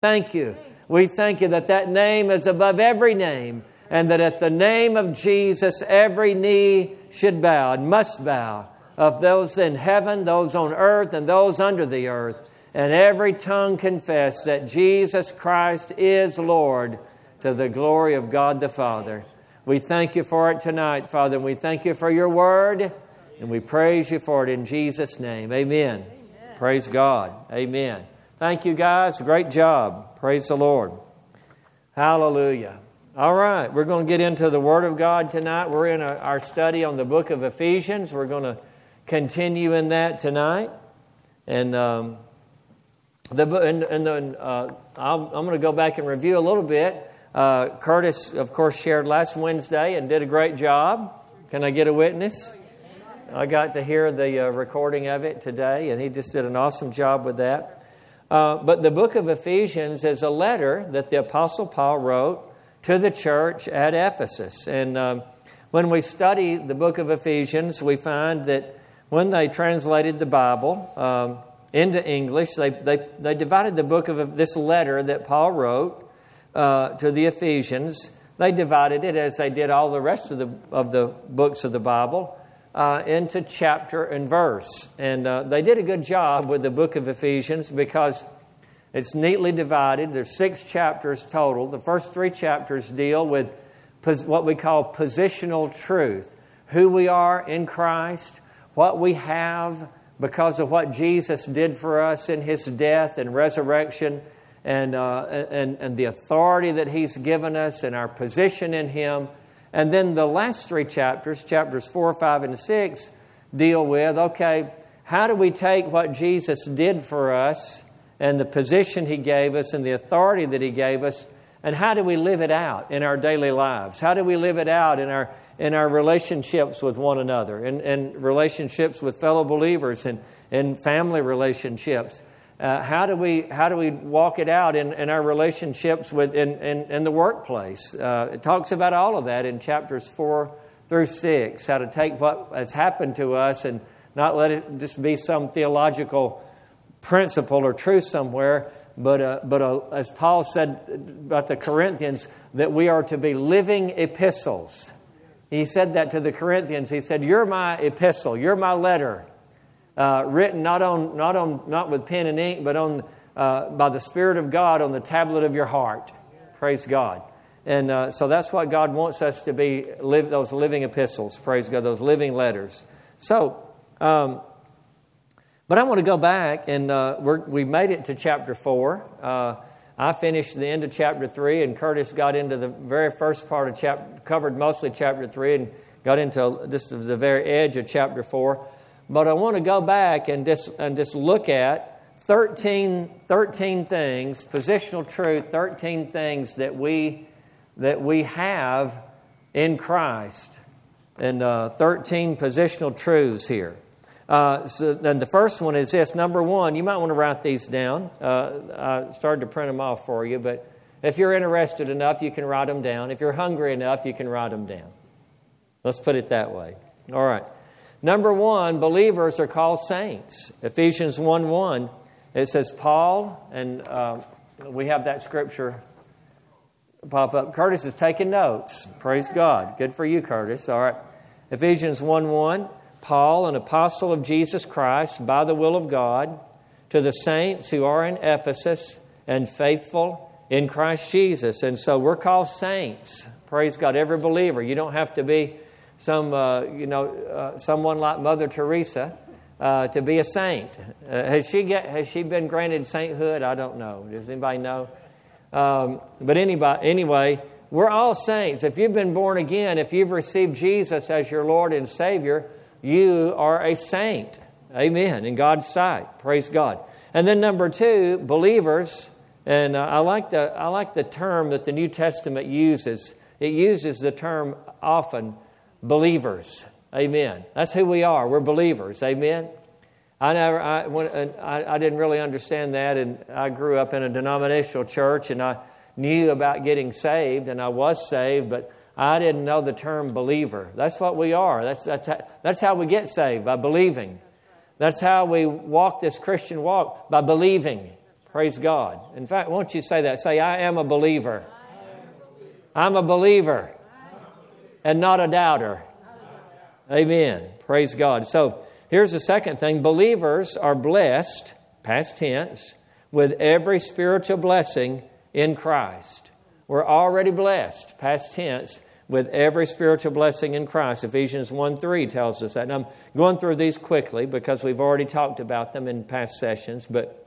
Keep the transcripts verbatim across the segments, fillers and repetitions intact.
Thank you. We thank you that that name is above every name, and that at the name of Jesus, every knee should bow and must bow, of those in heaven, those on earth, and those under the earth. And every tongue confess that Jesus Christ is Lord, to the glory of God the Father. We thank you for it tonight, Father, and we thank you for your word, and we praise you for it in Jesus' name. Amen. Amen. Praise God. Amen. Thank you, guys. Great job. Praise the Lord. Hallelujah. All right, we're going to get into the Word of God tonight. We're in a, our study on the book of Ephesians. We're going to continue in that tonight. And um, the and, and then uh, I'll, I'm going to go back and review a little bit. Uh, Curtis, of course, shared last Wednesday and did a great job. Can I get a witness? I got to hear the uh, recording of it today, and he just did an awesome job with that. Uh, but the book of Ephesians is a letter that the Apostle Paul wrote to the church at Ephesus. And um, when we study the book of Ephesians, we find that when they translated the Bible um, into English, they, they, they divided the book of this letter that Paul wrote uh, to the Ephesians. They divided it, as they did all the rest of the, of the books of the Bible, Uh, into chapter and verse. And uh, they did a good job with the book of Ephesians because it's neatly divided. There's six chapters total. The first three chapters deal with pos- what we call positional truth. Who we are in Christ, what we have because of what Jesus did for us in His death and resurrection, and, uh, and, and the authority that He's given us and our position in Him. And then the last three chapters, chapters four, five, and six, deal with, okay, how do we take what Jesus did for us and the position He gave us and the authority that He gave us, and how do we live it out in our daily lives? How do we live it out in our in our relationships with one another, and, and relationships with fellow believers, and, and family relationships? Uh, how do we how do we walk it out in, in our relationships with in, in, in the workplace? Uh, it talks about all of that in chapters four through six. How to take what has happened to us and not let it just be some theological principle or truth somewhere, but uh, but uh, as Paul said about the Corinthians, that we are to be living epistles. He said that to the Corinthians. He said, "You're my epistle. You're my letter." Uh, written not on, not on, not with pen and ink, but on uh, by the Spirit of God on the tablet of your heart. Praise God. And uh, so that's what God wants us to be, live those living epistles. Praise God, those living letters. So, um, but I want to go back, and uh, we're, we made it to chapter four. Uh, I finished the end of chapter three, and Curtis got into the very first part of chapter, covered mostly chapter three, and got into just the very edge of chapter four. But I want to go back and just and just look at thirteen, thirteen things, positional truth, thirteen things that we that we have in Christ, and uh, thirteen positional truths here. Uh, so then the first one is this. Number one, you might want to write these down. Uh, I started to print them off for you, but if you're interested enough, you can write them down. If you're hungry enough, you can write them down. Let's put it that way. All right. Number one, believers are called saints. Ephesians one one, it says Paul, and uh, we have that scripture pop up. Curtis is taking notes. Praise God. Good for you, Curtis. All right. Ephesians one one, Paul, an apostle of Jesus Christ, by the will of God, to the saints who are in Ephesus and faithful in Christ Jesus. And so we're called saints. Praise God. Every believer. You don't have to be Some, uh, you know, uh, someone like Mother Teresa uh, to be a saint. Uh, has she get, has she been granted sainthood? I don't know. Does anybody know? Um, but anybody, anyway, we're all saints. If you've been born again, if you've received Jesus as your Lord and Savior, you are a saint. Amen. In God's sight. Praise God. And then number two, believers. And uh, I like the I like the term that the New Testament uses. It uses the term often. Believers. Amen. That's who we are. We're believers. Amen. I never. I, when, I, I didn't really understand that, and I grew up in a denominational church, and I knew about getting saved, and I was saved, but I didn't know the term believer. That's what we are. That's that's how, that's how we get saved, by believing. That's how we walk this Christian walk, by believing. Praise God. In fact, won't you say that? Say, I am a believer. I'm a believer and not a doubter. Amen. Praise God. So here's the second thing. Believers are blessed, past tense, with every spiritual blessing in Christ. We're already blessed, past tense, with every spiritual blessing in Christ. Ephesians one three tells us that. And I'm going through these quickly because we've already talked about them in past sessions. But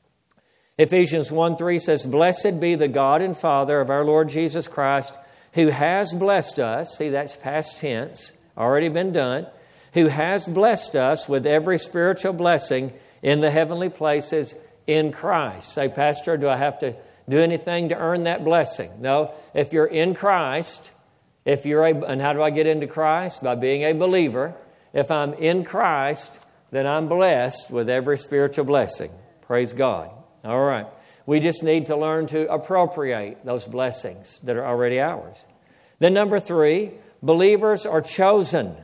Ephesians one three says, Blessed be the God and Father of our Lord Jesus Christ, who has blessed us. See, that's past tense, already been done. Who has blessed us with every spiritual blessing in the heavenly places in Christ. Say, Pastor, do I have to do anything to earn that blessing? No. If you're in Christ, if you're a, and how do I get into Christ? By being a believer. If I'm in Christ, then I'm blessed with every spiritual blessing. Praise God. All right. We just need to learn to appropriate those blessings that are already ours. Then number three, believers are chosen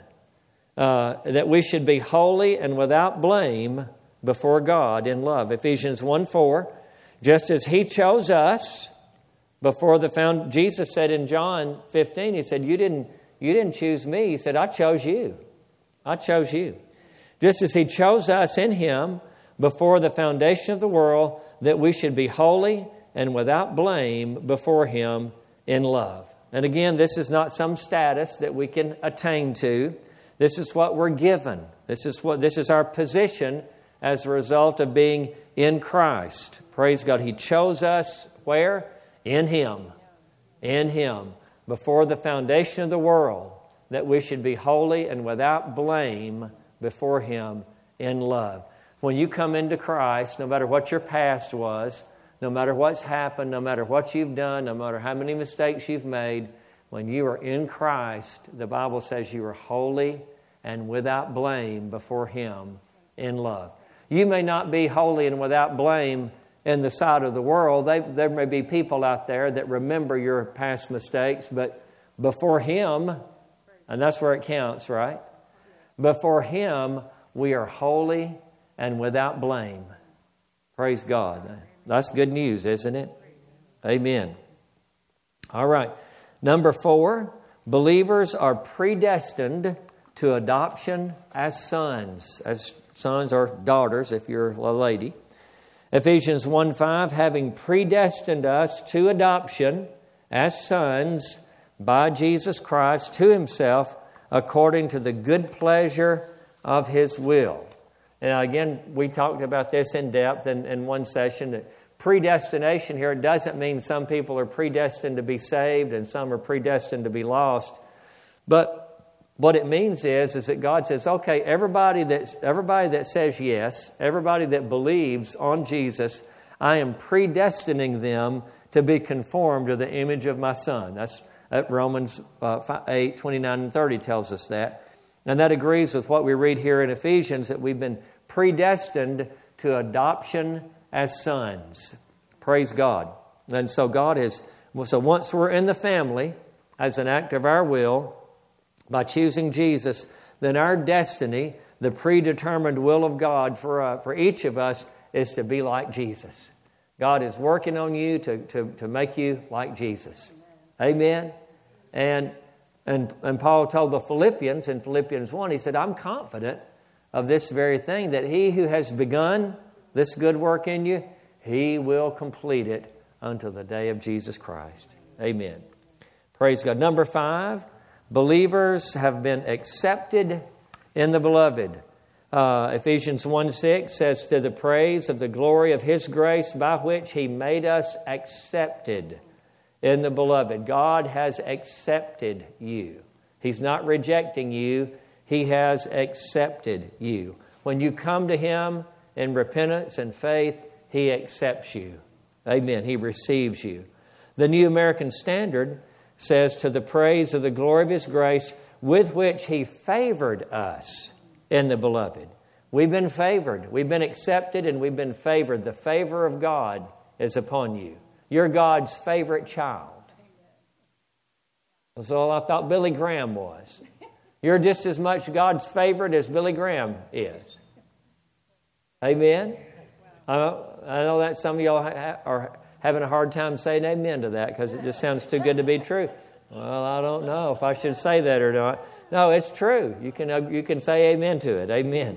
uh, that we should be holy and without blame before God in love. Ephesians one four, just as He chose us before the found. Jesus said in John fifteen, He said, you didn't, you didn't choose me. He said, I chose you. I chose you. Just as He chose us in Him before the foundation of the world, that we should be holy and without blame before Him in love. And again, this is not some status that we can attain to. This is what we're given. This is what this is our position as a result of being in Christ. Praise God. He chose us where? In Him. In Him. Before the foundation of the world, that we should be holy and without blame before Him in love. When you come into Christ, no matter what your past was, no matter what's happened, no matter what you've done, no matter how many mistakes you've made, when you are in Christ, the Bible says you are holy and without blame before Him in love. You may not be holy and without blame in the sight of the world. They, there may be people out there that remember your past mistakes, but before Him, and that's where it counts, right? Before Him, we are holy and without blame. Praise God. That's good news, isn't it? Amen. All right. Number four, believers are predestined to adoption as sons, as sons or daughters if you're a lady. Ephesians one five, having predestined us to adoption as sons by Jesus Christ to Himself according to the good pleasure of His will. And again, we talked about this in depth in, in one session, that predestination here doesn't mean some people are predestined to be saved and some are predestined to be lost. But what it means is, is that God says, okay, everybody that's, everybody that says yes, everybody that believes on Jesus, I am predestining them to be conformed to the image of my Son. That's uh, Romans uh, eight, twenty-nine and thirty tells us that. And that agrees with what we read here in Ephesians, that we've been predestined to adoption as sons. Praise God. And so God is, so once we're in the family, as an act of our will, by choosing Jesus, then our destiny, the predetermined will of God for, uh, for each of us, is to be like Jesus. God is working on you to, to, to make you like Jesus. Amen? And, and, and Paul told the Philippians in Philippians one, he said, I'm confident of this very thing, that He who has begun this good work in you, He will complete it until the day of Jesus Christ. Amen. Praise God. Number five, believers have been accepted in the Beloved. Uh, Ephesians one six says, to the praise of the glory of His grace by which He made us accepted in the Beloved. God has accepted you. He's not rejecting you. He has accepted you. When you come to Him in repentance and faith, He accepts you. Amen. He receives you. The New American Standard says, to the praise of the glory of His grace with which He favored us in the Beloved. We've been favored. We've been accepted and we've been favored. The favor of God is upon you. You're God's favorite child. That's all I thought Billy Graham was. You're just as much God's favorite as Billy Graham is. Amen? Uh, I know that some of y'all ha- are having a hard time saying amen to that because it just sounds too good to be true. Well, I don't know if I should say that or not. No, it's true. You can, uh, you can say amen to it. Amen.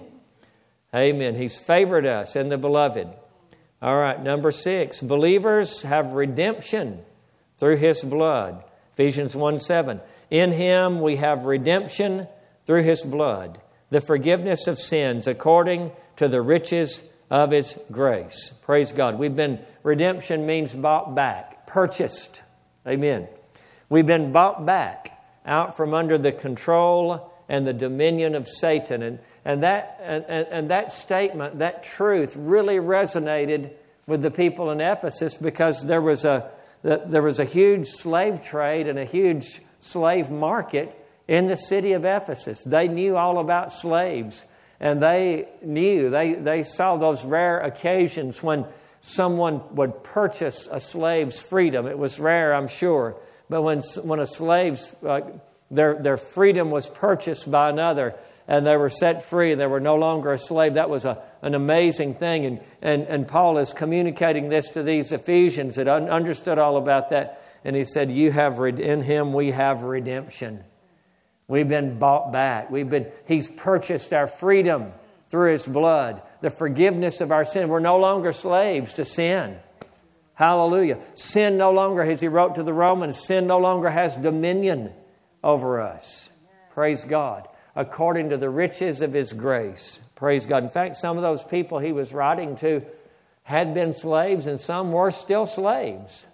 Amen. He's favored us in the beloved. All right, number six. Believers have redemption through His blood. Ephesians one seven. In Him we have redemption through His blood, the forgiveness of sins according to the riches of His grace. Praise God. We've been, redemption means bought back, purchased. Amen. We've been bought back out from under the control and the dominion of Satan. And, and, that, and, and, and that statement, that truth really resonated with the people in Ephesus because there was a, there was a huge slave trade and a huge slave market in the city of Ephesus. They knew all about slaves. And they knew, they, they saw those rare occasions when someone would purchase a slave's freedom. It was rare, I'm sure. But when when a slave's, uh, their, their freedom was purchased by another and they were set free, they were no longer a slave, that was a, an amazing thing. And, and, and Paul is communicating this to these Ephesians that un- understood all about that. And he said, "You have red- in Him we have redemption." We've been bought back. We've been, He's purchased our freedom through His blood, the forgiveness of our sin. We're no longer slaves to sin. Hallelujah. Sin no longer, as he wrote to the Romans, sin no longer has dominion over us. Praise God. According to the riches of His grace. Praise God. In fact, some of those people he was writing to had been slaves and some were still slaves.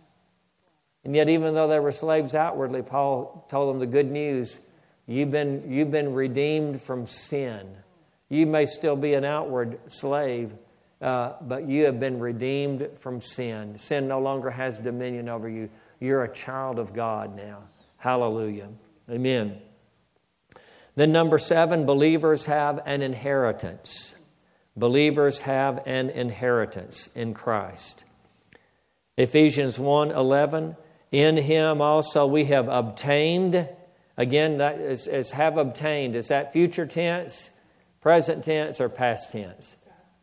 And yet even though they were slaves outwardly, Paul told them the good news. You've been, you've been redeemed from sin. You may still be an outward slave, uh, but you have been redeemed from sin. Sin no longer has dominion over you. You're a child of God now. Hallelujah. Amen. Then number seven, believers have an inheritance. Believers have an inheritance in Christ. Ephesians one eleven, in Him also we have obtained. Again, that is, is have obtained. Is that future tense, present tense, or past tense?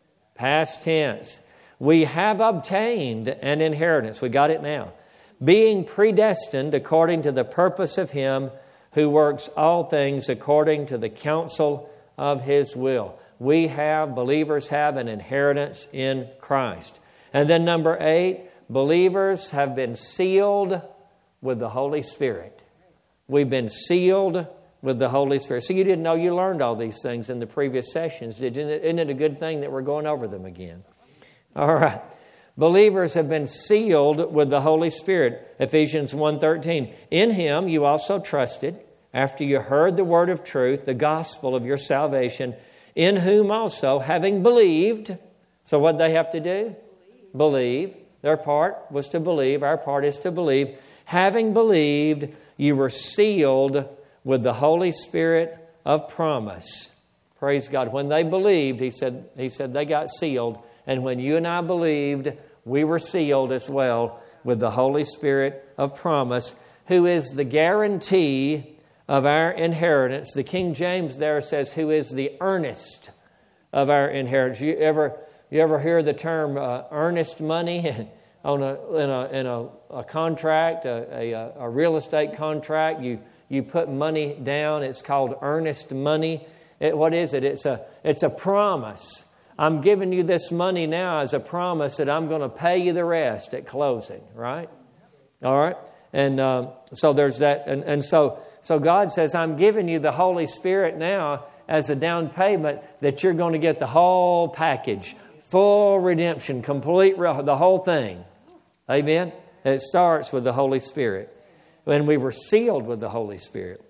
Past tense. We have obtained an inheritance. We got it now. Being predestined according to the purpose of Him who works all things according to the counsel of His will. We have, believers have an inheritance in Christ. And then number eight, believers have been sealed with the Holy Spirit. We've been sealed with the Holy Spirit. So you didn't know you learned all these things in the previous sessions, did you? Isn't it a good thing that we're going over them again? All right. Believers have been sealed with the Holy Spirit. Ephesians one thirteen. In Him you also trusted, after you heard the word of truth, the gospel of your salvation, in whom also, having believed. So what did they have to do? Believe. Their part was to believe. Our part is to believe. Having believed, you were sealed with the Holy Spirit of promise. Praise God. When they believed, he said, he said they got sealed. And when you and I believed, we were sealed as well with the Holy Spirit of promise, who is the guarantee of our inheritance. The King James there says, who is the earnest of our inheritance. You ever, you ever hear the term uh, earnest money? On a in a in a, a contract, a, a a real estate contract, you you put money down. It's called earnest money. It, what is it? It's a it's a promise. I'm giving you this money now as a promise that I'm going to pay you the rest at closing. Right? All right. And um, so there's that. And, and so so God says, I'm giving you the Holy Spirit now as a down payment that you're going to get the whole package, full redemption, complete the whole thing. Amen? It starts with the Holy Spirit. When we were sealed with the Holy Spirit,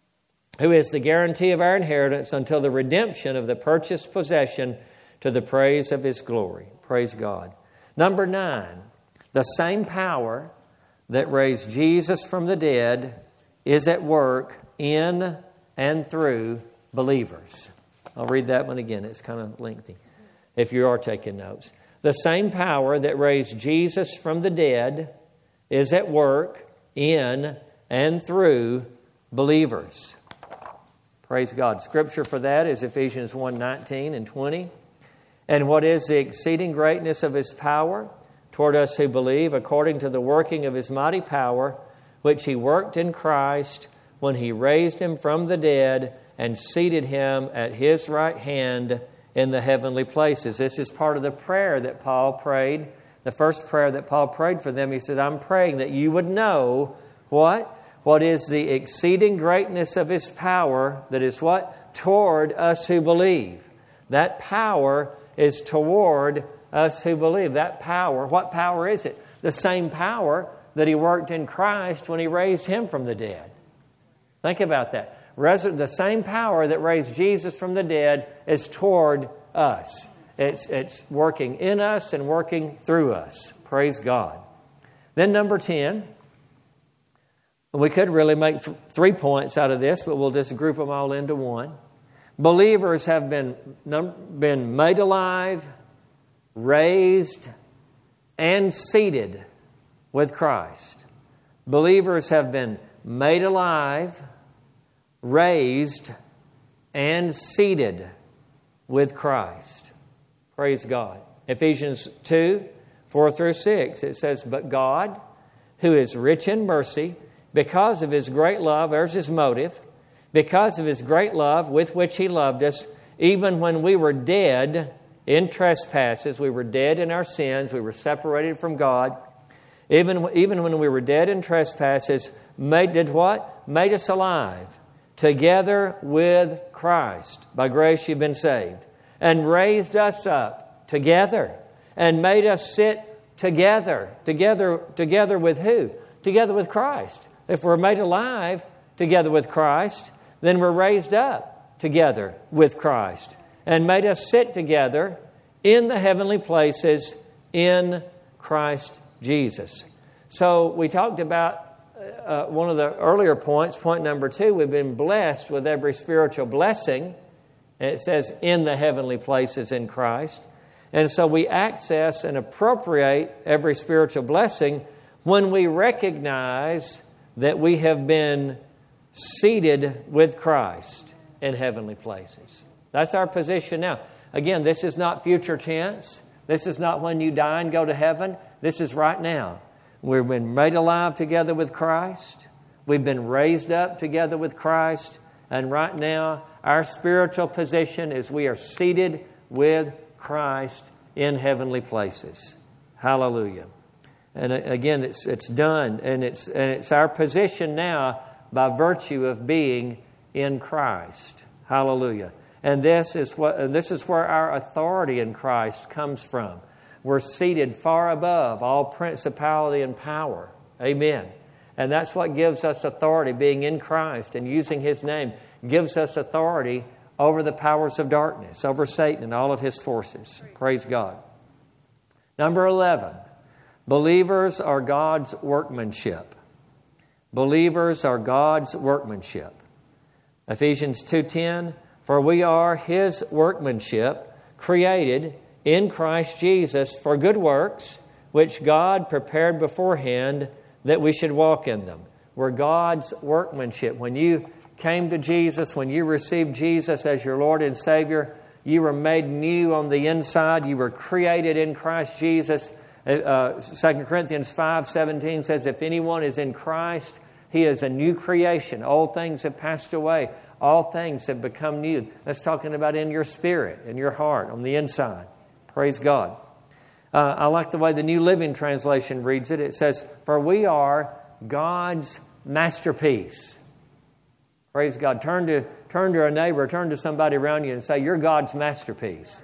who is the guarantee of our inheritance until the redemption of the purchased possession to the praise of His glory. Praise God. Number nine, the same power that raised Jesus from the dead is at work in and through believers. I'll read that one again. It's kind of lengthy if you are taking notes. The same power that raised Jesus from the dead is at work in and through believers. Praise God. Scripture for that is Ephesians one nineteen and twenty. And what is the exceeding greatness of His power toward us who believe, according to the working of His mighty power, which He worked in Christ when He raised Him from the dead and seated Him at His right hand in the heavenly places. This is part of the prayer that Paul prayed. The first prayer that Paul prayed for them, he said, I'm praying that you would know what? What is the exceeding greatness of His power that is what? Toward us who believe. That power is toward us who believe. That power, what power is it? The same power that He worked in Christ when He raised Him from the dead. Think about that. Resur- the same power that raised Jesus from the dead is toward us. It's, it's working in us and working through us. Praise God. Then number ten. We could really make th- three points out of this, but we'll just group them all into one. Believers have been, num- been made alive, raised, and seated with Christ. Believers have been made alive, raised, and seated with Christ. Praise God. Ephesians two, four through six, it says, But God, who is rich in mercy, because of His great love, there's His motive, because of His great love with which He loved us, even when we were dead in trespasses, we were dead in our sins, we were separated from God, even, even when we were dead in trespasses, made, did what? Made us alive together with Christ. By grace you've been saved. And raised us up together and made us sit together. Together, together with who? Together with Christ. If we're made alive together with Christ, then we're raised up together with Christ and made us sit together in the heavenly places in Christ Jesus. So we talked about uh, one of the earlier points, point number two, we've been blessed with every spiritual blessing. It says in the heavenly places in Christ. And so we access and appropriate every spiritual blessing when we recognize that we have been seated with Christ in heavenly places. That's our position now. Again, this is not future tense. This is not when you die and go to heaven. This is right now. We've been made alive together with Christ. We've been raised up together with Christ. And right now, our spiritual position is we are seated with Christ in heavenly places. Hallelujah. And again, it's it's done, and it's and it's our position now by virtue of being in Christ. Hallelujah. And this is what and this is where our authority in Christ comes from. We're seated far above all principality and power. Amen. And that's what gives us authority, being in Christ and using His name gives us authority over the powers of darkness, over Satan and all of his forces. Praise God. Number eleven. Believers are God's workmanship. Believers are God's workmanship. Ephesians two ten, for we are His workmanship, created in Christ Jesus for good works, which God prepared beforehand that we should walk in them. We're God's workmanship. When you came to Jesus, when you received Jesus as your Lord and Savior, you were made new on the inside. You were created in Christ Jesus. Uh, Second Corinthians five seventeen says, if anyone is in Christ, he is a new creation. Old things have passed away. All things have become new. That's talking about in your spirit, in your heart, on the inside. Praise God. Uh, I like the way the New Living Translation reads it. It says, for we are God's masterpiece. Praise God. Turn to, turn to a neighbor, turn to somebody around you and say, you're God's masterpiece.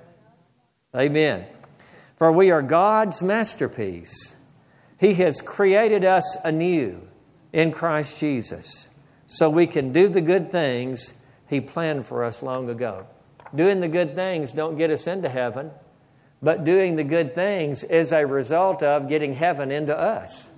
Amen. For we are God's masterpiece. He has created us anew in Christ Jesus so we can do the good things He planned for us long ago. Doing the good things don't get us into heaven, but doing the good things is a result of getting heaven into us.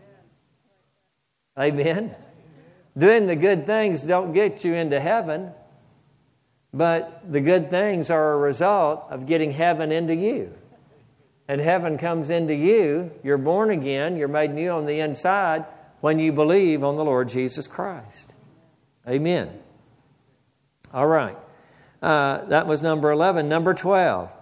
Amen. Doing the good things don't get you into heaven, but the good things are a result of getting heaven into you. And heaven comes into you. You're born again. You're made new on the inside when you believe on the Lord Jesus Christ. Amen. All right. Uh, that was number eleven. Number twelve.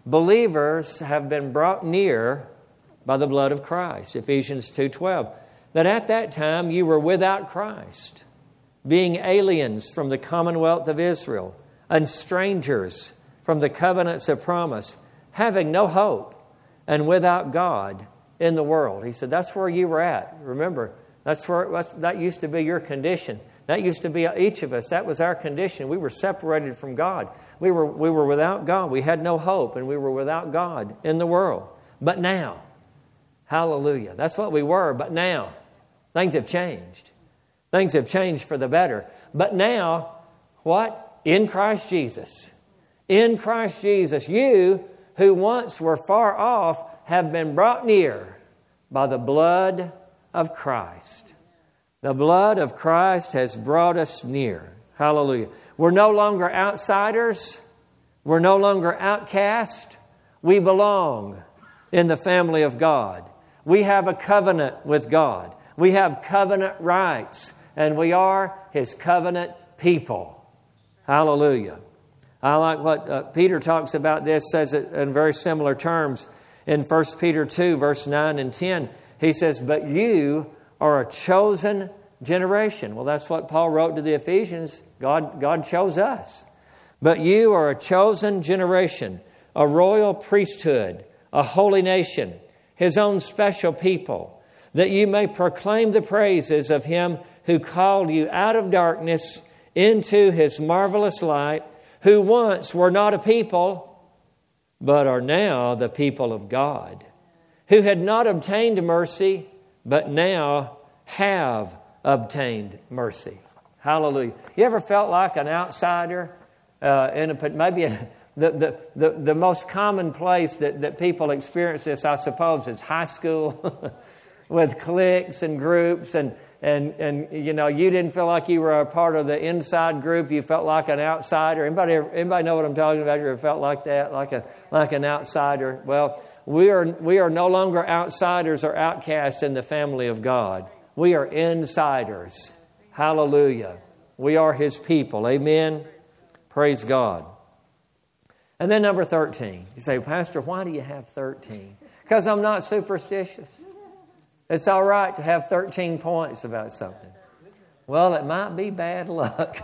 believers have been brought near by the blood of Christ. Ephesians two twelve. That at that time you were without Christ, being aliens from the commonwealth of Israel, and strangers from the covenants of promise, having no hope, and without God in the world. He said, that's where you were at. Remember, that's where that used to be your condition. That used to be each of us. That was our condition. We were separated from God. We were, we were without God. We had no hope, and we were without God in the world. But now, hallelujah, that's what we were. But now, things have changed. Things have changed for the better. But now, what? In Christ Jesus. In Christ Jesus, you who once were far off have been brought near by the blood of Christ. The blood of Christ has brought us near. Hallelujah. We're no longer outsiders. We're no longer outcast. We belong in the family of God. We have a covenant with God. We have covenant rights, and we are His covenant people. Hallelujah. I like what uh, Peter talks about this, says it in very similar terms in First Peter two, verse nine and ten. He says, but you are a chosen generation. Well, that's what Paul wrote to the Ephesians. God, God chose us. But you are a chosen generation, a royal priesthood, a holy nation, His own special people, that you may proclaim the praises of Him who called you out of darkness into His marvelous light, who once were not a people, but are now the people of God, who had not obtained mercy, but now have obtained mercy. Hallelujah. You ever felt like an outsider? Uh, in a, maybe a, the, the, the, the most common place that, that people experience this, I suppose, is high school with cliques and groups. And, and, and, you know, you didn't feel like you were a part of the inside group. You felt like an outsider. Anybody, anybody know what I'm talking about? You ever felt like that, like a like an outsider? Well, we are we are no longer outsiders or outcasts in the family of God. We are insiders. Hallelujah. We are His people. Amen. Praise God. And then number thirteen. You say, Pastor, why do you have thirteen? Because I'm not superstitious. It's all right to have thirteen points about something. Well, it might be bad luck.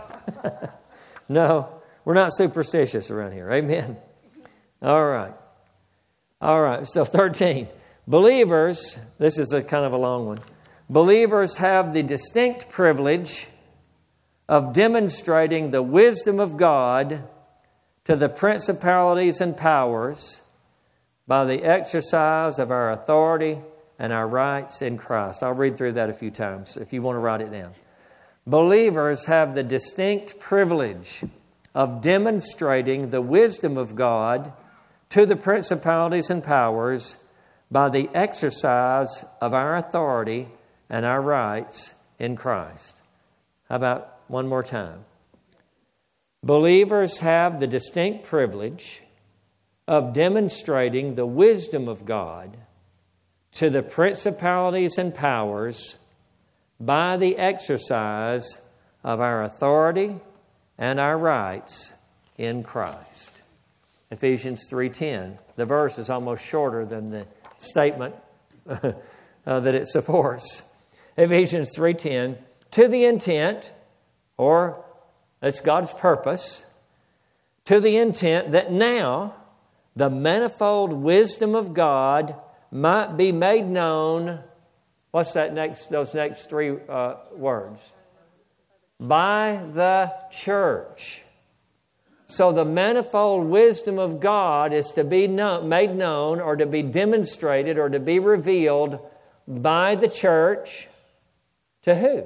No, we're not superstitious around here. Amen. All right. All right. So thirteen. Believers, this is a kind of a long one. Believers have the distinct privilege of demonstrating the wisdom of God to the principalities and powers by the exercise of our authority and our rights in Christ. I'll read through that a few times if you want to write it down. Believers have the distinct privilege of demonstrating the wisdom of God to the principalities and powers by the exercise of our authority and our rights in Christ. How about one more time? Believers have the distinct privilege of demonstrating the wisdom of God to the principalities and powers by the exercise of our authority and our rights in Christ. Ephesians three ten. The verse is almost shorter than the statement uh, that it supports. Ephesians three ten. To the intent, or it's God's purpose, to the intent that now the manifold wisdom of God might be made known. What's that next? Those next three uh, words? By the church. So the manifold wisdom of God is to be known, made known, or to be demonstrated, or to be revealed by the church. To who?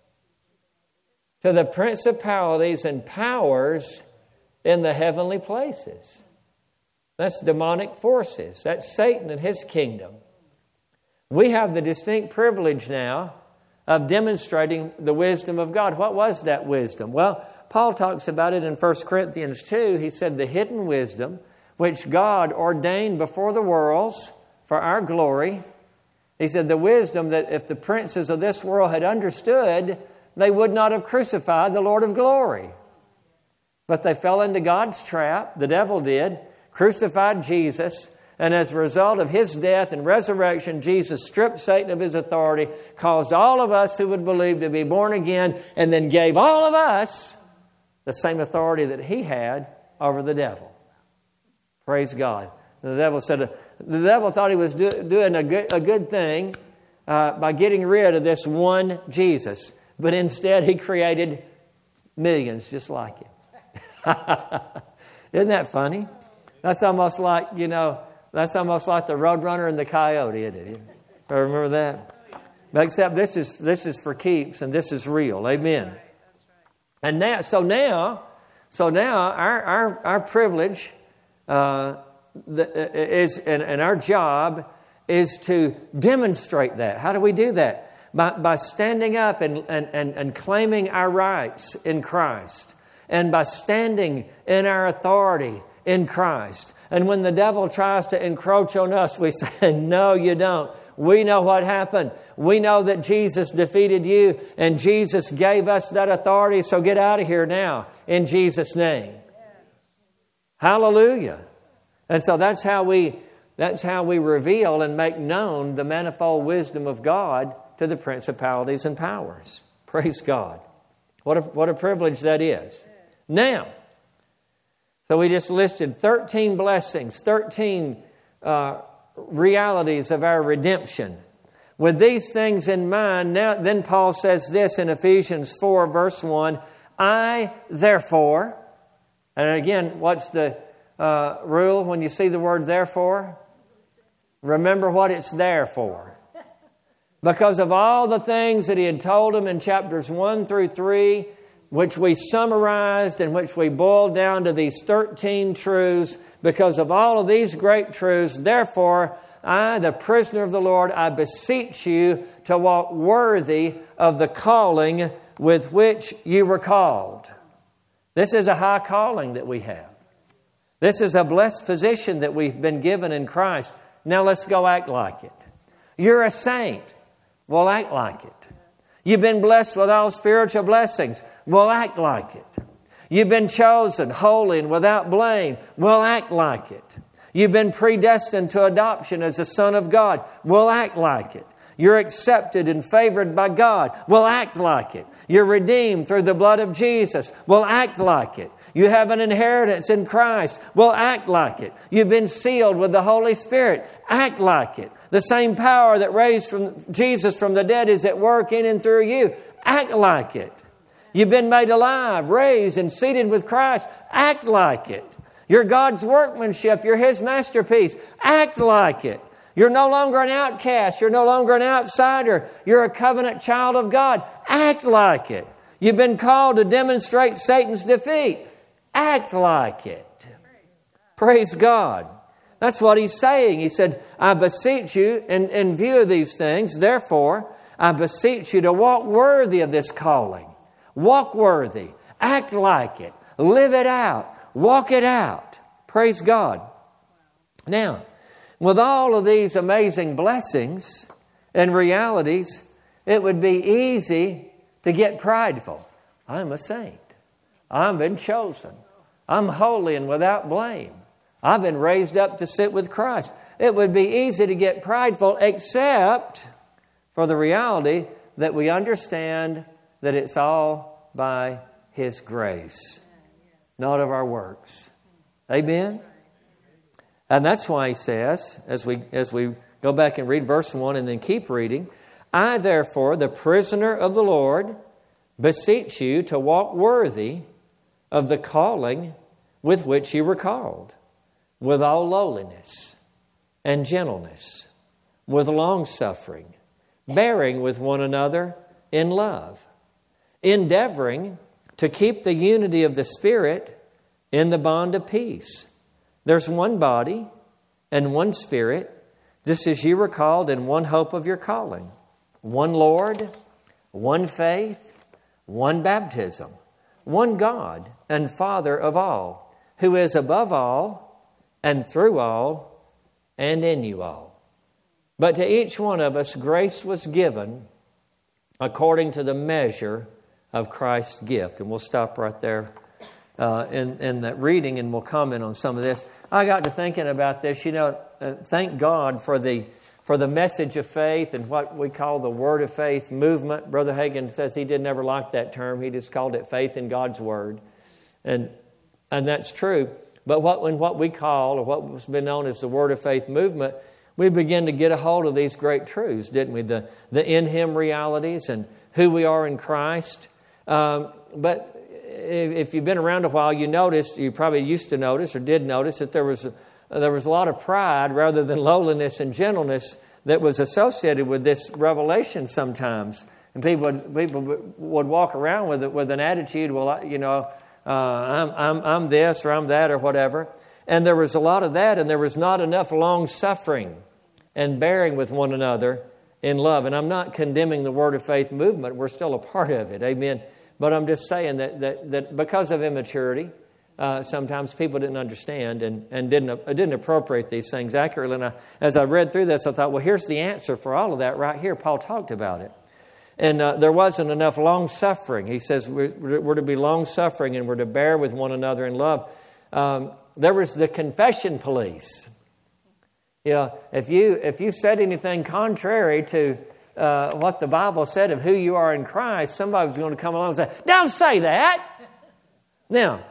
To the principalities and powers in the heavenly places. That's demonic forces. That's Satan and his kingdom. We have the distinct privilege now of demonstrating the wisdom of God. What was that wisdom? Well, Paul talks about it in First Corinthians two. He said, the hidden wisdom which God ordained before the worlds for our glory. He said, the wisdom that if the princes of this world had understood, they would not have crucified the Lord of glory. But they fell into God's trap, the devil did, crucified Jesus, and as a result of His death and resurrection, Jesus stripped Satan of his authority, caused all of us who would believe to be born again, and then gave all of us the same authority that He had over the devil. Praise God. The devil said, the devil thought he was do, doing a good, a good thing uh, by getting rid of this one Jesus. But instead, he created millions just like Him. Isn't that funny? That's almost like, you know, that's almost like the Roadrunner and the Coyote, isn't it? I remember that. But except this is this is for keeps and this is real. Amen. And now, so now, so now, our our our privilege uh, the, is and, and our job is to demonstrate that. How do we do that? By by standing up and and and, and claiming our rights in Christ, and by standing in our authority in Christ. And when the devil tries to encroach on us, we say, no, you don't. We know what happened. We know that Jesus defeated you, and Jesus gave us that authority, so get out of here now in Jesus' name. Hallelujah. And so that's how we that's how we reveal and make known the manifold wisdom of God to the principalities and powers. Praise God. What a, what a privilege that is. Now, so we just listed thirteen blessings, thirteen uh, realities of our redemption. With these things in mind, now then Paul says this in Ephesians four, verse one, I therefore, and again, what's the uh, rule when you see the word therefore? Remember what it's there for. Because of all the things that he had told them in chapters one through three, which we summarized and which we boiled down to these thirteen truths, because of all of these great truths, therefore, I, the prisoner of the Lord, I beseech you to walk worthy of the calling with which you were called. This is a high calling that we have. This is a blessed position that we've been given in Christ. Now let's go act like it. You're a saint. Well, act like it. You've been blessed with all spiritual blessings. Well, act like it. You've been chosen, holy, and without blame. Well, act like it. You've been predestined to adoption as a son of God. Well, act like it. You're accepted and favored by God. Well, act like it. You're redeemed through the blood of Jesus. Well, act like it. You have an inheritance in Christ. Well, act like it. You've been sealed with the Holy Spirit. Act like it. The same power that raised from Jesus from the dead is at work in and through you. Act like it. You've been made alive, raised, and seated with Christ. Act like it. You're God's workmanship. You're His masterpiece. Act like it. You're no longer an outcast. You're no longer an outsider. You're a covenant child of God. Act like it. You've been called to demonstrate Satan's defeat. Act like it. Praise God. That's what he's saying. He said, I beseech you in, in view of these things, therefore, I beseech you to walk worthy of this calling. Walk worthy. Act like it. Live it out. Walk it out. Praise God. Now, with all of these amazing blessings and realities, it would be easy to get prideful. I'm a saint. I've been chosen. I'm holy and without blame. I've been raised up to sit with Christ. It would be easy to get prideful, except for the reality that we understand that it's all by His grace, not of our works. Amen? And that's why he says, as we as we go back and read verse one and then keep reading, I therefore, the prisoner of the Lord, beseech you to walk worthy of the calling with which you were called, with all lowliness and gentleness, with long-suffering, bearing with one another in love, endeavoring to keep the unity of the Spirit in the bond of peace. There's one body and one Spirit, just as you were called in one hope of your calling, one Lord, one faith, one baptism, one God and Father of all, who is above all and through all and in you all. But to each one of us grace was given according to the measure of Christ's gift. And we'll stop right there uh, in, in that reading, and we'll comment on some of this. I got to thinking about this. You know, uh, thank God for the for the message of faith and what we call the Word of Faith movement. Brother Hagin says he did never like that term. He just called it faith in God's Word. And and that's true. But what when what we call, or what's been known as the Word of Faith movement, we begin to get a hold of these great truths, didn't we? The, the in Him realities and who we are in Christ. Um, but if you've been around a while, you noticed, you probably used to notice or did notice that there was a, there was a lot of pride rather than lowliness and gentleness that was associated with this revelation sometimes. And people would, people would walk around with it with an attitude, well, you know, uh, I'm, I'm, I'm this or I'm that or whatever. And there was a lot of that, and there was not enough long-suffering and bearing with one another in love. And I'm not condemning the Word of Faith movement. We're still a part of it. Amen. But I'm just saying that that, that because of immaturity, uh, sometimes people didn't understand and, and didn't uh, didn't appropriate these things accurately. And I, as I read through this, I thought, well, here's the answer for all of that right here. Paul talked about it. And uh, there wasn't enough long-suffering. He says we're, we're to be long-suffering and we're to bear with one another in love. Um, there was the confession police. You know, if you if you said anything contrary to uh, what the Bible said of who you are in Christ, somebody was going to come along and say, "Don't say that." Now,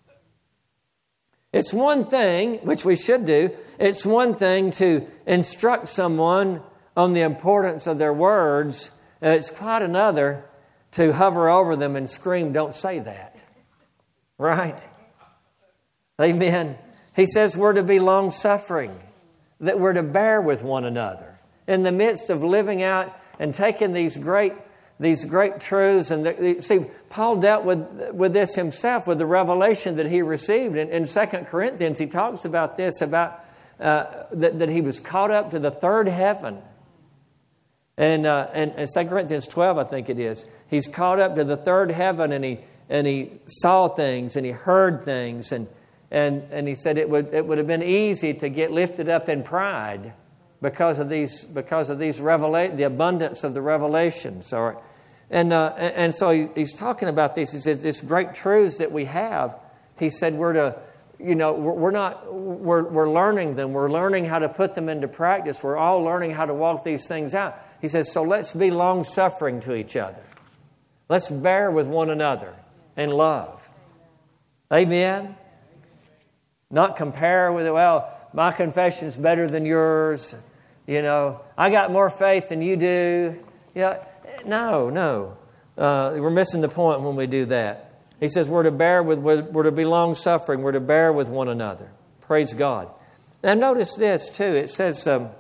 it's one thing, which we should do, it's one thing to instruct someone on the importance of their words. And it's quite another to hover over them and scream, "Don't say that." Right? Amen. He says we're to be long-suffering, that we're to bear with one another in the midst of living out and taking these great these great truths. And the, see, Paul dealt with, with this himself, with the revelation that he received. In, in Second Corinthians, he talks about this, about uh, that, that he was caught up to the third heaven. And, uh, and, and Second Corinthians twelve, I think it is, he's caught up to the third heaven, and he and he saw things and he heard things, and And and he said it would it would have been easy to get lifted up in pride because of these because of these revela- the abundance of the revelations. Or and uh, and so he, he's talking about this. He says this great truths that we have. He said we're to you know we're, we're not we're we're learning them. We're learning how to put them into practice. We're all learning how to walk these things out. He says, so let's be long suffering to each other. Let's bear with one another in love. Amen. Not compare with, well, my confession's better than yours. You know, I got more faith than you do. Yeah, no, no. Uh, we're missing the point when we do that. He says we're to bear with, we're to be long-suffering. We're to bear with one another. Praise God. Now notice this too. It says, um,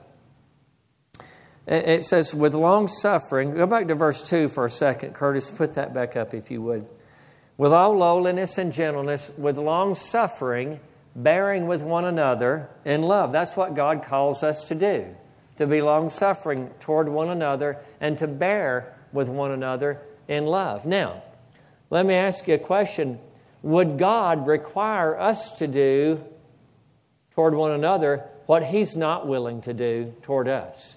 it says with long-suffering. Go back to verse two for a second, Curtis. Put that back up if you would. With all lowliness and gentleness, with long-suffering, bearing with one another in love. That's what God calls us to do. To be long-suffering toward one another and to bear with one another in love. Now, let me ask you a question. Would God require us to do toward one another what He's not willing to do toward us?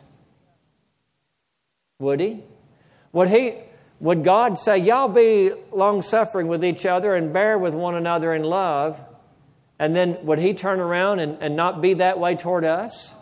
Would He? Would He? Would God say, y'all be long-suffering with each other and bear with one another in love? And then would He turn around and, and not be that way toward us?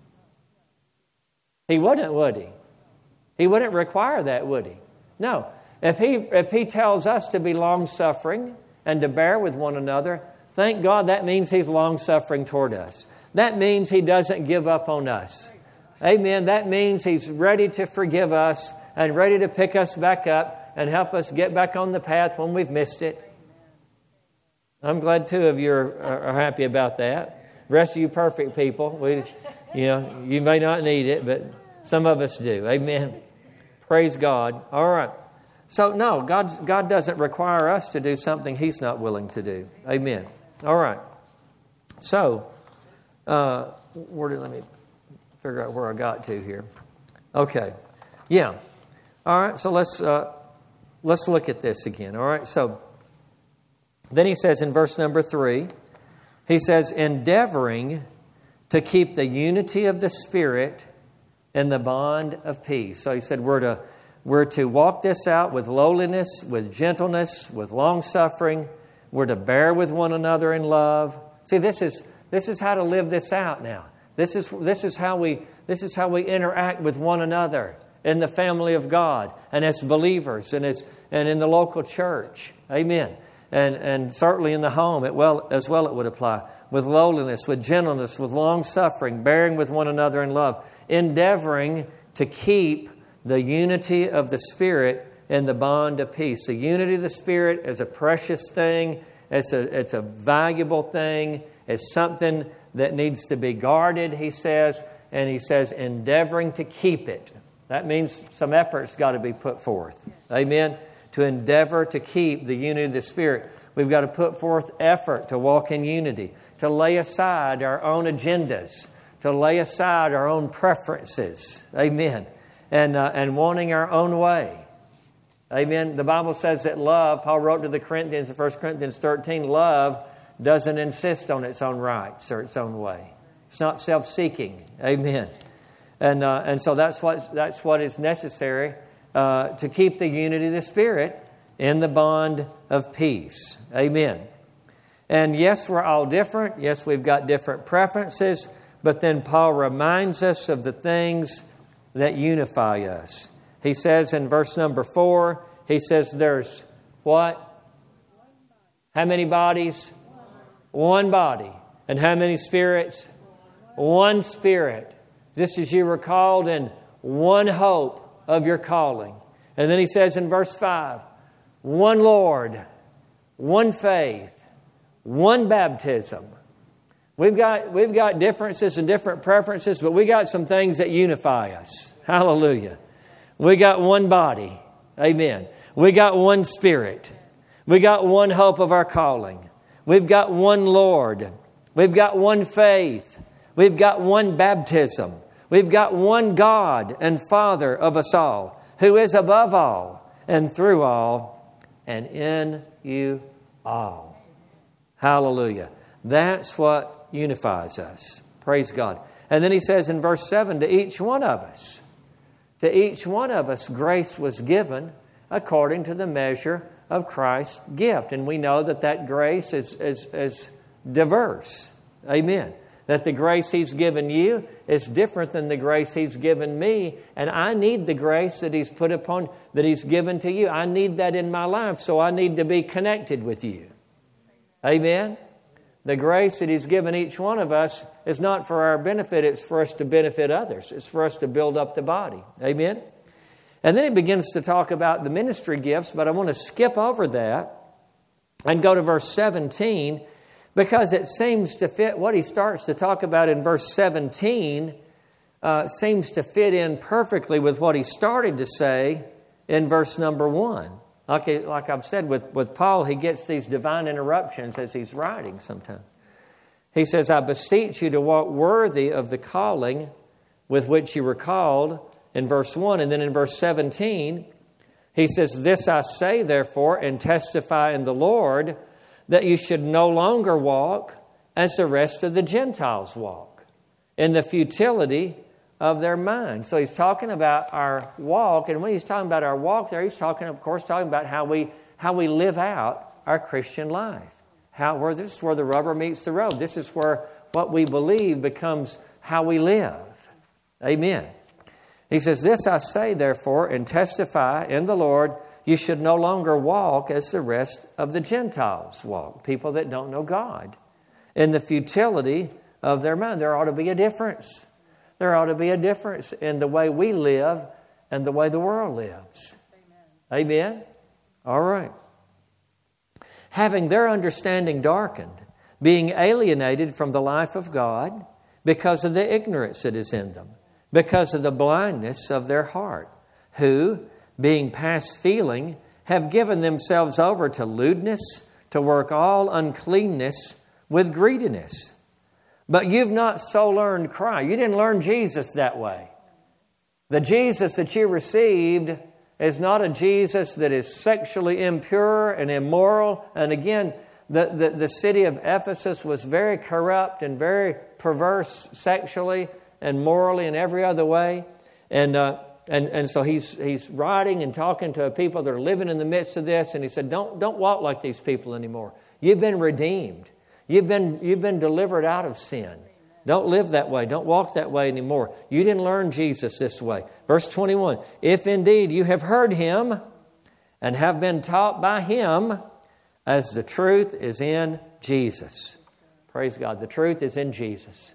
He wouldn't, would He? He wouldn't require that, would He? No. If He if He tells us to be long-suffering and to bear with one another, thank God that means He's long-suffering toward us. That means He doesn't give up on us. Amen. That means He's ready to forgive us and ready to pick us back up and help us get back on the path when we've missed it. I'm glad two of you are, are happy about that. The rest of you perfect people, we, you know, you may not need it, but some of us do. Amen. Praise God. All right. So no, God's, God doesn't require us to do something He's not willing to do. Amen. All right. So, uh, where did, let me figure out where I got to here. Okay. Yeah. All right. So let's uh, let's look at this again. All right. So then he says in verse number three, he says, endeavoring to keep the unity of the Spirit in the bond of peace. So he said we're to we're to walk this out with lowliness, with gentleness, with long suffering, We're to bear with one another in love. See, this is this is how to live this out now. This is this is how we this is how we interact with one another in the family of God and as believers and as and in the local church. Amen. And and certainly in the home it well as well it would apply. With lowliness, with gentleness, with long suffering, bearing with one another in love, endeavoring to keep the unity of the Spirit in the bond of peace. The unity of the Spirit is a precious thing. It's a, it's a valuable thing. It's something that needs to be guarded, he says. And he says, endeavoring to keep it. That means some effort's got to be put forth. Amen? To endeavor to keep the unity of the Spirit. We've got to put forth effort to walk in unity. To lay aside our own agendas. To lay aside our own preferences. Amen? And, uh, and wanting our own way. Amen. The Bible says that love, Paul wrote to the Corinthians in First Corinthians thirteen, love doesn't insist on its own rights or its own way. It's not self-seeking. Amen. And uh, and so that's what that's what is necessary uh, to keep the unity of the Spirit in the bond of peace. Amen. And yes, we're all different. Yes, we've got different preferences. But then Paul reminds us of the things that unify us. He says in verse number four, he says there's what? How many bodies? One body. And how many spirits? One Spirit. Just as you were called in one hope of your calling. And then he says in verse five, one Lord, one faith, one baptism. We've got, we've got differences and different preferences, but we got some things that unify us. Hallelujah. We got one body. Amen. We got one Spirit. We got one hope of our calling. We've got one Lord. We've got one faith. We've got one baptism. We've got one God and Father of us all, who is above all and through all and in you all. Hallelujah. That's what unifies us. Praise God. And then he says in verse seven, to each one of us, to each one of us, grace was given according to the measure of Christ's gift. And we know that that grace is, is, is diverse. Amen. That the grace He's given you is different than the grace He's given me. And I need the grace that He's put upon, that He's given to you. I need that in my life, so I need to be connected with you. Amen. The grace that He's given each one of us is not for our benefit. It's for us to benefit others. It's for us to build up the body. Amen? And then he begins to talk about the ministry gifts, but I want to skip over that and go to verse seventeen because it seems to fit. What he starts to talk about in verse seventeen uh, seems to fit in perfectly with what he started to say in verse number one. Like, like I've said with, with Paul, he gets these divine interruptions as he's writing sometimes. He says, I beseech you to walk worthy of the calling with which you were called, in verse one. And then in verse seventeen, he says, this I say, therefore, and testify in the Lord, that you should no longer walk as the rest of the Gentiles walk, in the futility of their mind. So he's talking about our walk, and when he's talking about our walk there, he's talking, of course, talking about how we how we live out our Christian life. How where this is where the rubber meets the road. This is where what we believe becomes how we live. Amen. He says, this I say, therefore, and testify in the Lord, you should no longer walk as the rest of the Gentiles walk, people that don't know God, in the futility of their mind. There ought to be a difference. There ought to be a difference in the way we live and the way the world lives. Amen. Amen? All right. Having their understanding darkened, being alienated from the life of God because of the ignorance that is in them, because of the blindness of their heart, who, being past feeling, have given themselves over to lewdness, to work all uncleanness with greediness. But you've not so learned Christ. You didn't learn Jesus that way. The Jesus that you received is not a Jesus that is sexually impure and immoral. And again, the, the, the city of Ephesus was very corrupt and very perverse sexually and morally and every other way. And uh, and and so he's he's writing and talking to people that are living in the midst of this. And he said, don't, don't walk like these people anymore. You've been redeemed. You've been, you've been delivered out of sin. Don't live that way. Don't walk that way anymore. You didn't learn Jesus this way. Verse twenty-one, if indeed you have heard Him and have been taught by Him, as the truth is in Jesus. Praise God. The truth is in Jesus.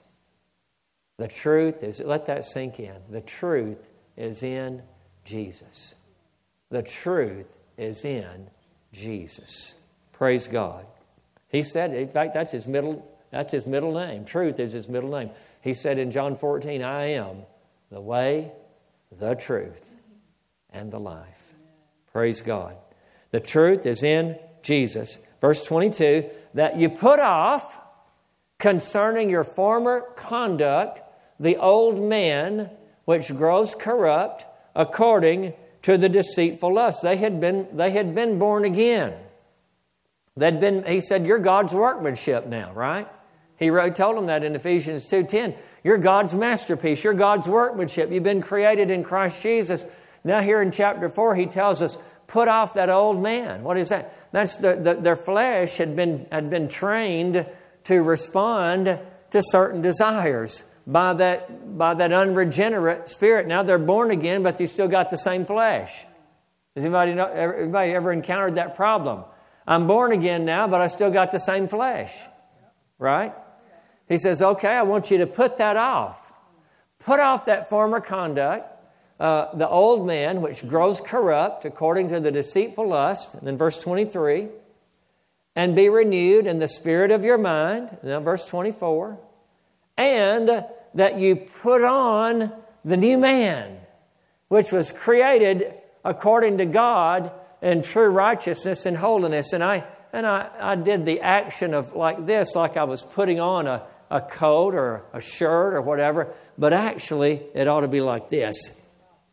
The truth is, let that sink in. The truth is in Jesus. The truth is in Jesus. Praise God. He said, in fact, that's his middle, that's his middle name. Truth is his middle name. He said in John fourteen, I am the way, the truth, and the life. Praise God. The truth is in Jesus. Verse twenty-two, that you put off concerning your former conduct the old man which grows corrupt according to the deceitful lust. They had been, they had been born again. They'd been, he said, you're God's workmanship now, right? He wrote, told them that in Ephesians two ten. You're God's masterpiece. You're God's workmanship. You've been created in Christ Jesus. Now here in chapter four, he tells us, put off that old man. What is that? That's the, the, their flesh had been, had been trained to respond to certain desires by that, by that unregenerate spirit. Now they're born again, but they still got the same flesh. Has anybody, know, everybody ever encountered that problem? I'm born again now, but I still got the same flesh. Right? He says, okay, I want you to put that off. Put off that former conduct, uh, the old man, which grows corrupt according to the deceitful lust. And then verse twenty-three. And be renewed in the spirit of your mind. And then verse twenty-four. And that you put on the new man, which was created according to God in true righteousness and holiness. And I and I, I did the action of like this, like I was putting on a, a coat or a shirt or whatever. But actually, it ought to be like this.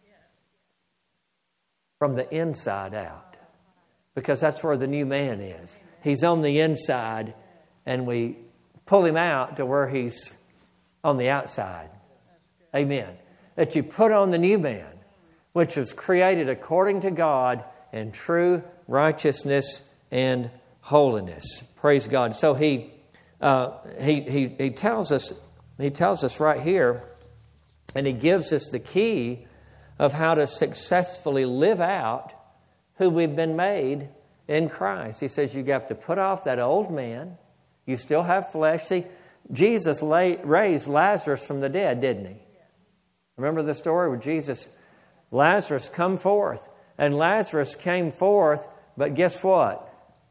From the inside out. Because that's where the new man is. He's on the inside, and we pull him out to where he's on the outside. Amen. That you put on the new man, which was created according to God in true righteousness and holiness. Praise God. So he uh, he he he tells us he tells us right here, and he gives us the key of how to successfully live out who we've been made in Christ. He says you have to put off that old man. You still have flesh. See, Jesus lay, raised Lazarus from the dead, didn't he? Remember the story where Jesus, Lazarus, come forth. And Lazarus came forth, but guess what?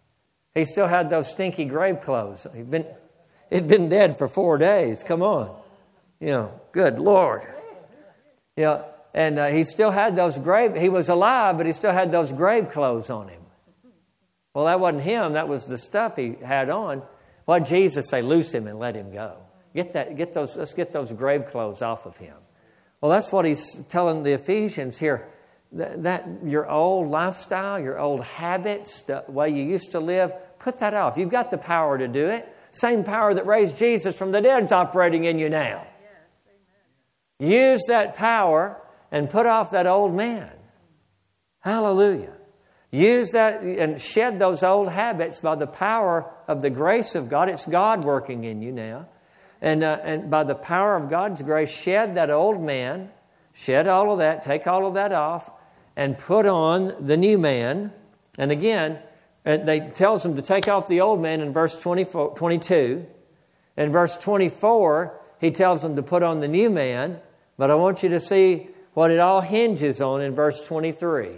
He still had those stinky grave clothes. He'd been, he'd been dead for four days. Come on. You know, good Lord. You know, and uh, he still had those grave, he was alive, but he still had those grave clothes on him. Well, that wasn't him. That was the stuff he had on. What did Jesus say? Loose him and let him go. Get that. Get those. Let's get those grave clothes off of him. Well, that's what he's telling the Ephesians here. That, that your old lifestyle, your old habits, the way you used to live, put that off. You've got the power to do it. Same power that raised Jesus from the dead is operating in you now. Yes, amen. Use that power and put off that old man. Hallelujah. Use that and shed those old habits by the power of the grace of God. It's God working in you now. And, uh, and by the power of God's grace, shed that old man, shed all of that, take all of that off, and put on the new man. And again, they tells them to take off the old man in verse twenty-four, twenty-two. In verse twenty-four, he tells them to put on the new man. But I want you to see what it all hinges on in verse twenty-three.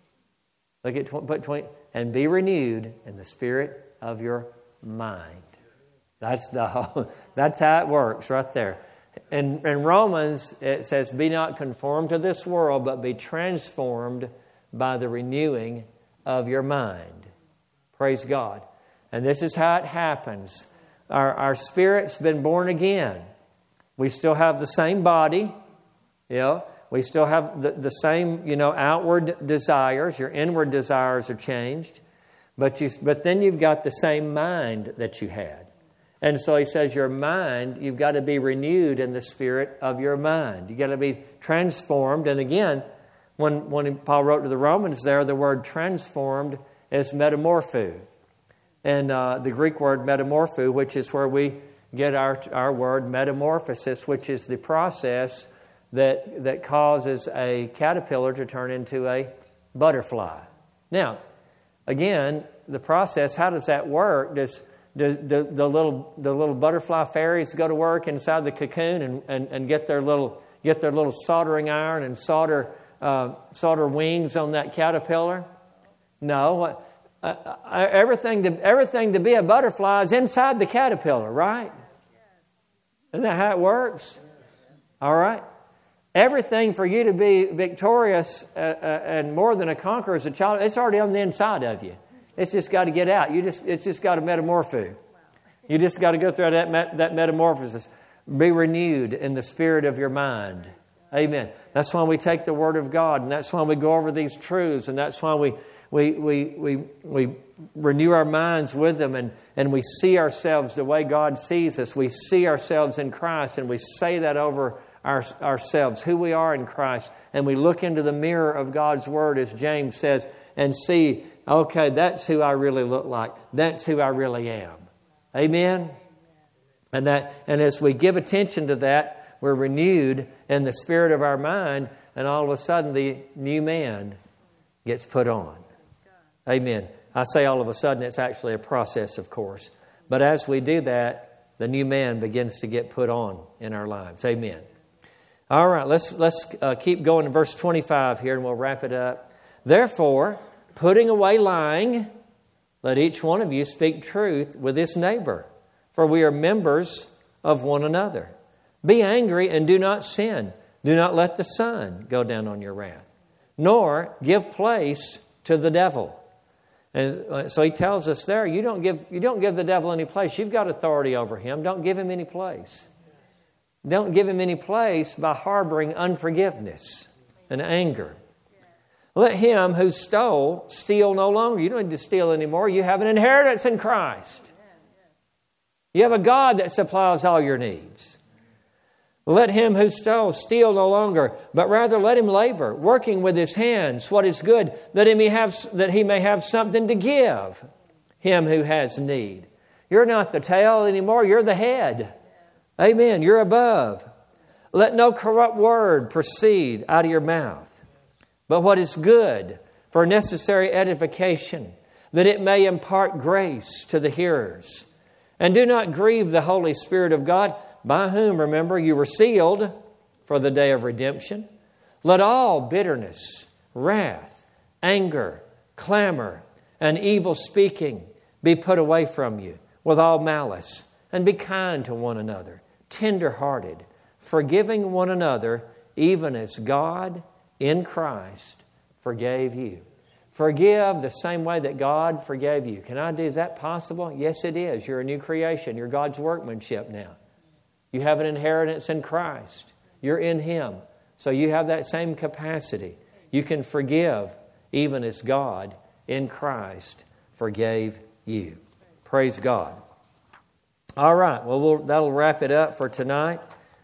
Look at put twenty, and be renewed in the spirit of your mind. That's the that's how it works right there. In, in Romans, it says, be not conformed to this world, but be transformed by the renewing of your mind. Praise God. And this is how it happens. Our, our spirit's been born again. We still have the same body. You know, we still have the, the same, you know, outward desires. Your inward desires are changed. But you, but then you've got the same mind that you had. And so he says your mind, you've got to be renewed in the spirit of your mind. You've got to be transformed. And again, when, when Paul wrote to the Romans there, the word transformed is metamorpho. And uh, the Greek word metamorpho, which is where we get our our word metamorphosis, which is the process that that causes a caterpillar to turn into a butterfly. Now, again, the process, how does that work? Does the, the, the little the little butterfly fairies go to work inside the cocoon and, and, and get their little get their little soldering iron and solder uh, solder wings on that caterpillar? No. Uh, everything to everything to be a butterfly is inside the caterpillar, right? Isn't that how it works? All right. Everything for you to be victorious uh, uh, and more than a conqueror as a child, it's already on the inside of you. It's just got to get out. You just it's just got to metamorpho. You just got to go through that met, that metamorphosis. Be renewed in the spirit of your mind. Amen. That's why we take the Word of God, and that's why we go over these truths, and that's why we we we we we renew our minds with them, and and we see ourselves the way God sees us. We see ourselves in Christ, and we say that over Our, ourselves, who we are in Christ, and we look into the mirror of God's Word, as James says, and see, okay, that's who I really look like. That's who I really am. Amen? And that, and as we give attention to that, we're renewed in the spirit of our mind, and all of a sudden the new man gets put on. Amen. I say all of a sudden, it's actually a process, of course. But as we do that, the new man begins to get put on in our lives. Amen. All right, let's let's uh, keep going to verse twenty-five here, and we'll wrap it up. Therefore, putting away lying, let each one of you speak truth with his neighbor, for we are members of one another. Be angry and do not sin. Do not let the sun go down on your wrath, nor give place to the devil. And so he tells us there, you don't give you don't give the devil any place. You've got authority over him. Don't give him any place. Don't give him any place by harboring unforgiveness and anger. Let him who stole steal no longer. You don't need to steal anymore. You have an inheritance in Christ. You have a God that supplies all your needs. Let him who stole steal no longer, but rather let him labor, working with his hands what is good, that he may have, that he may have something to give him who has need. You're not the tail anymore. You're the head. Amen. You're above. Let no corrupt word proceed out of your mouth, but what is good for necessary edification, that it may impart grace to the hearers. And do not grieve the Holy Spirit of God, by whom, remember, you were sealed for the day of redemption. Let all bitterness, wrath, anger, clamor, and evil speaking be put away from you with all malice, and be kind to one another, tender-hearted, forgiving one another, even as God in Christ forgave you. Forgive the same way that God forgave you. Can I do is that possible? Yes, it is. You're a new creation. You're God's workmanship now. You have an inheritance in Christ. You're in Him. So you have that same capacity. You can forgive even as God in Christ forgave you. Praise God. All right. Well, we'll that'll wrap it up for tonight.